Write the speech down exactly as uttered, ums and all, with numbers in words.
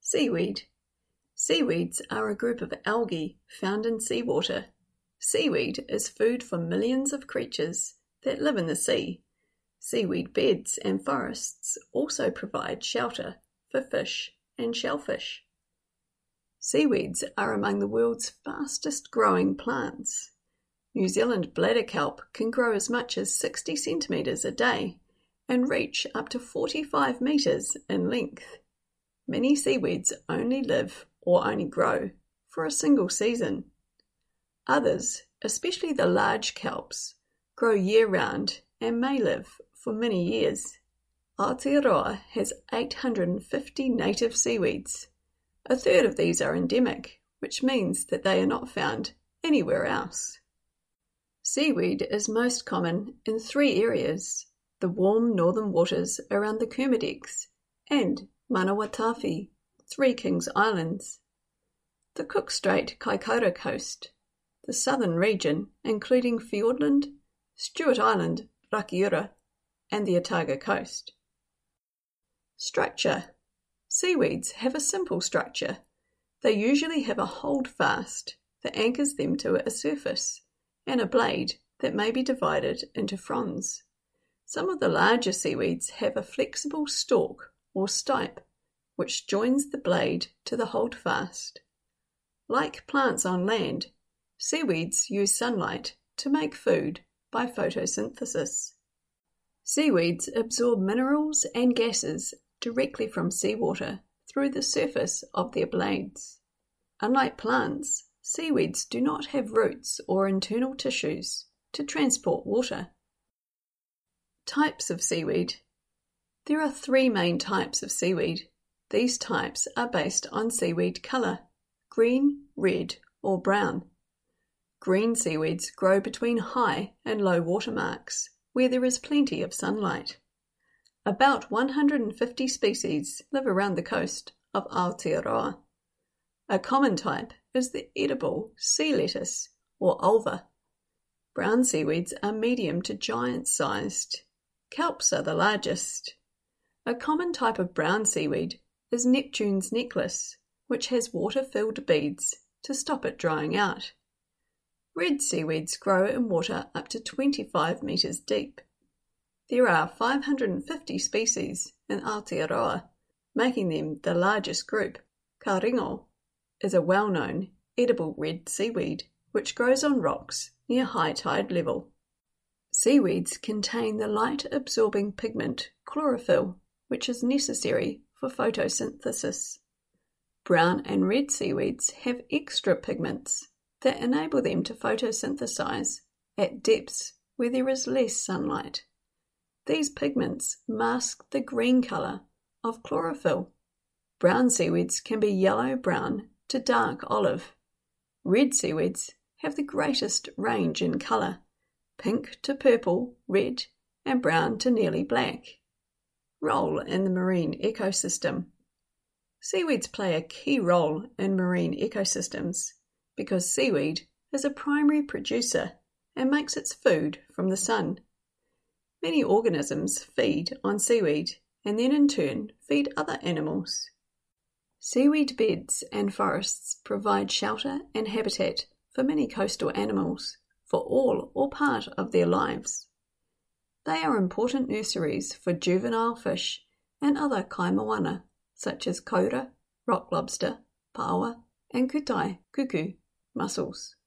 Seaweed. Seaweeds are a group of algae found in seawater. Seaweed is food for millions of creatures that live in the sea. Seaweed beds and forests also provide shelter for fish and shellfish. Seaweeds are among the world's fastest growing plants. New Zealand bladder kelp can grow as much as sixty centimetres a day and reach up to forty-five metres in length. Many seaweeds only live or only grow for a single season. Others, especially the large kelps, grow year-round and may live for many years. Aotearoa has eight hundred fifty native seaweeds. A third of these are endemic, which means that they are not found anywhere else. Seaweed is most common in three areas: the warm northern waters around the Kermadec and Manawatawhi, Three Kings Islands, the Cook Strait Kaikoura coast, the southern region including Fiordland, Stewart Island, Rakiura, and the Otago coast. Structure. Seaweeds have a simple structure. They usually have a holdfast that anchors them to a surface and a blade that may be divided into fronds. Some of the larger seaweeds have a flexible stalk or stipe which joins the blade to the holdfast. Like plants on land, seaweeds use sunlight to make food by photosynthesis. Seaweeds absorb minerals and gases directly from seawater through the surface of their blades. Unlike plants, seaweeds do not have roots or internal tissues to transport water. Types of seaweed. There are three main types of seaweed. These types are based on seaweed colour: green, red, or brown. Green seaweeds grow between high and low water marks, where there is plenty of sunlight. About one hundred fifty species live around the coast of Aotearoa. A common type is the edible sea lettuce, or ulva. Brown seaweeds are medium to giant-sized. Kelps are the largest. A common type of brown seaweed is Neptune's necklace, which has water-filled beads to stop it drying out. Red seaweeds grow in water up to twenty-five metres deep. There are five hundred fifty species in Aotearoa, making them the largest group. Karingo is a well-known edible red seaweed which grows on rocks near high tide level. Seaweeds contain the light-absorbing pigment chlorophyll, which is necessary for photosynthesis. Brown and red seaweeds have extra pigments that enable them to photosynthesize at depths where there is less sunlight. These pigments mask the green colour of chlorophyll. Brown seaweeds can be yellow-brown to dark olive. Red seaweeds have the greatest range in colour: pink to purple, red, and brown to nearly black. Role in the marine ecosystem. Seaweeds play a key role in marine ecosystems because seaweed is a primary producer and makes its food from the sun. Many organisms feed on seaweed and then in turn feed other animals. Seaweed beds and forests provide shelter and habitat for many coastal animals for all or part of their lives. They are important nurseries for juvenile fish and other kaimoana such as koura, rock lobster, paua, and kutai, kuku, mussels.